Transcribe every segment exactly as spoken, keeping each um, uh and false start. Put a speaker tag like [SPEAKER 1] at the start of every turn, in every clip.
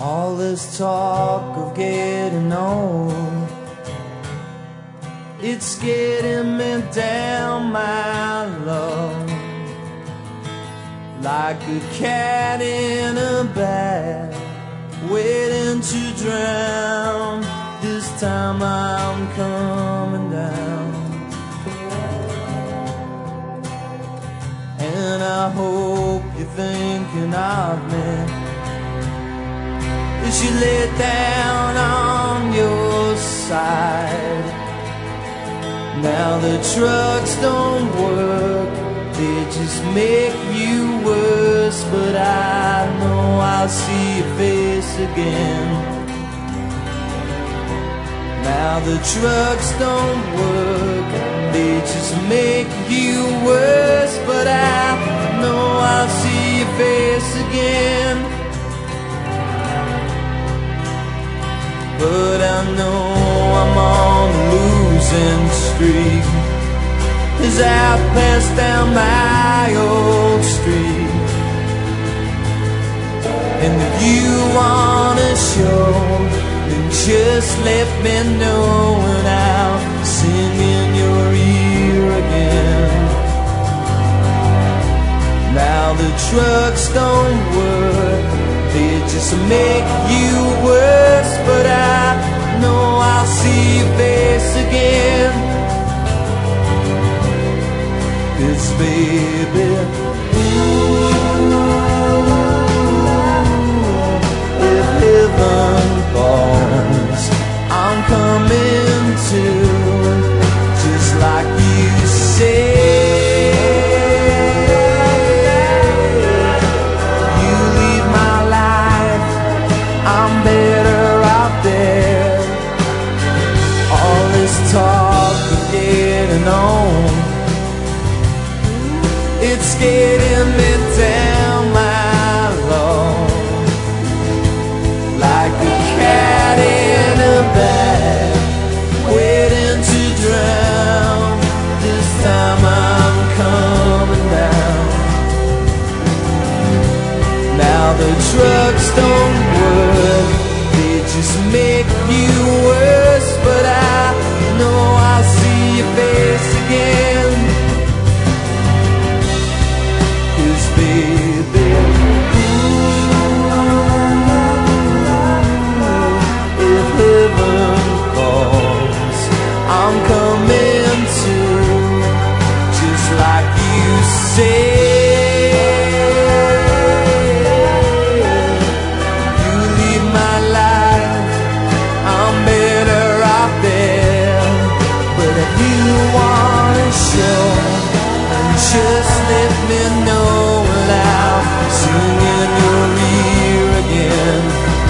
[SPEAKER 1] All this talk of getting old, it's getting me down, my love, like a cat in a bag, waiting to drown. This time I'm coming down, and I hope you're thinking of me as you lay down on your side. Now the drugs don't work, they just make you worse, but I know I'll see your face again. Now the drugs don't work, they just make you worse, but I know I'll see your face again. But I know I'm on a losing streak as I pass down my old street. And if you wanna show, then just let me know, and I'll sing in your ear again. Now the drugs don't work, they just make you worse, but I know I'll see your face again. 'Cause baby, if heaven falls, I'm coming to, just like you say. Talk of getting on, it's getting me down, my love, like a cat in a bag, waiting to drown. This time I'm coming down. Now the drugs don't work, they just make you worse, but I know I'll see your face again. 'Cause baby, if heaven calls, I'm coming to, just like you say. You leave my life, I'm better off there. But if you wanna show, then just let me know, and I'll sing in your ear again.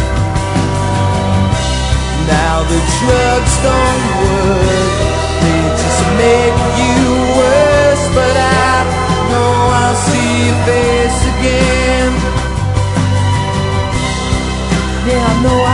[SPEAKER 1] Now the drugs don't work, they just make you worse, but I know I'll see your face again. Yeah, I know I